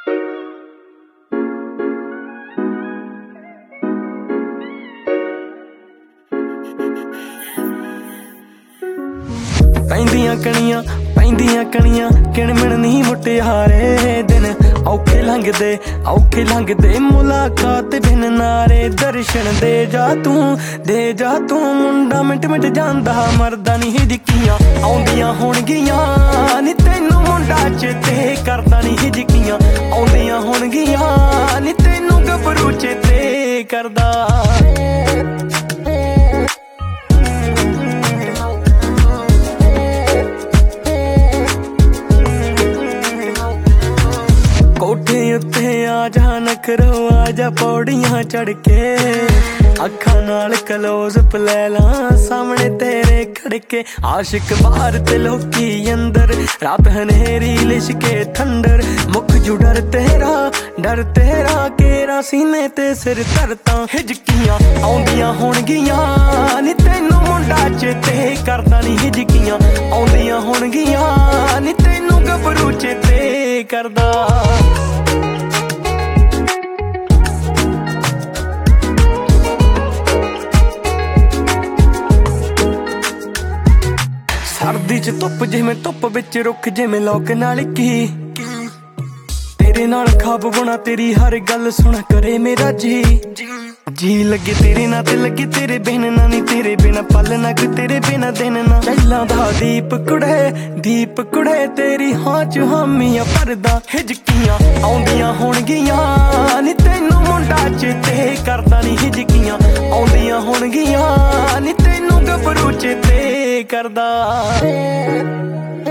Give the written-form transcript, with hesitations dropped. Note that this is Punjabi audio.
ਪੈਂਦੀਆਂ ਕਣੀਆਂ ਕਿਣਮਿਣ ਨਹੀਂ ਮੁਟਿਆਰੇ ਦਿਨ ਔਖੇ ਲੰਘਦੇ ਮੁਲਾਕਾਤ ਬਿਨ ਨਾਰੇ ਦਰਸ਼ਨ ਦੇ ਜਾ ਤੂੰ ਮੁੰਡਾ ਮਿੰਟ ਜਾਂਦਾ ਮਰਦਾ ਨਹੀਂ ਹਿਜਕੀਆਂ ਆਉਂਦੀਆਂ ਹੋਣਗੀਆਂ ਨੀ ਤੈਨੂੰ ਮੁੰਡਾ ਚੇਤੇ ਕਰਦਾ ਨਹੀਂ ਹਿਜਕੀਆਂ ਆਉਂਦੀਆਂ ਹੋਣਗੀਆਂ ਨੀ ਤੈਨੂੰ ਗੱਭਰੂ ਚੇਤੇ ਕਰਦਾ ਕੋਠੇ ਉੱਤੇ ਆ ਜਾ ਨਖਰੋ ਆ ਜਾ ਪੌੜੀਆਂ ਚੜ ਕੇ ਅੱਖਾਂ ਨਾਲ ਕਲੋਜ਼ ਲੈ ਲਾਂ ਸਾਹਮਣੇ ਤੇਰੇ ਖੜਕੇ ਆਸ਼ਿਕ ਬਾਹਰ ਤੇ ਲੋਕੀ ਅੰਦਰ ਰਾਤ ਹਨੇਰੀ ਲਿਸ਼ਕੇ ਠੰਡਰ ਮੁੱਖ ਜੂ ਡਰ ਤੇਰਾ ਕੇਰਾ ਸੀਨੇ ਤੇ ਸਿਰ ਧਰਤਾ ਹਿਜਕੀਆਂ ਆਉਂਦੀਆਂ ਹੋਣਗੀਆਂ ਨੀ ਤੈਨੂੰ ਮੁੰਡਾ ਚੇਤੇ ਕਰਦਾ ਨੀ ਹਿਜਕੀਆਂ ਆਉਂਦੀਆਂ ਹੋਣਗੀਆਂ ਨੀ ਤੈਨੂੰ ਗੱਭਰੂ ਚੇਤੇ ਕਰਦਾ ਸਰਦੀ ਚ ਧੁੱਪ ਜਿਵੇਂ ਧੁੱਪ ਵਿੱਚ ਰੁੱਖ ਜਿਵੇਂ ਲੋਕ ਨਾਲ ਕੀ ਤੇਰੇ ਨਾਲ ਖਾਬ ਬੁਣਾ ਤੇਰੀ ਹਰ ਗੱਲ ਸੁਣ ਕਰੇ ਮੇਰਾ ਜੀ ਲੱਗੇ ਤੇਰੇ ਨਾਲ ਤੇ ਲੱਗੇ ਤੇਰੇ ਬਿਨ ਨਾ ਨੀ ਤੇਰੇ ਬਿਨਾ ਪਲ ਨਾ ਕਿ ਤੇਰੇ ਬਿਨਾ ਦਿਨ ਨਾ ਚੈਲਾਂ ਦਾ ਦੀਪ ਕੁੜੇ ਤੇਰੀ ਹਾਂ ਚ ਹਾਮੀਆਂ ਭਰਦਾ ਹਿਜਕੀਆਂ ਆਉਂਦੀਆਂ ਹੋਣਗੀਆਂ ਨੀ ਤੈਨੂੰ ਮੁੰਡਾ ਚੇਤੇ ਕਰਦਾ ਨੀ ਹਿਜਕੀਆਂ ਆਉਂਦੀਆਂ ਹੋਣਗੀਆਂ ਨੀ ਤੈਨੂੰ ਗੱਭਰੂ ਚੇਤੇ ਕਰਦਾ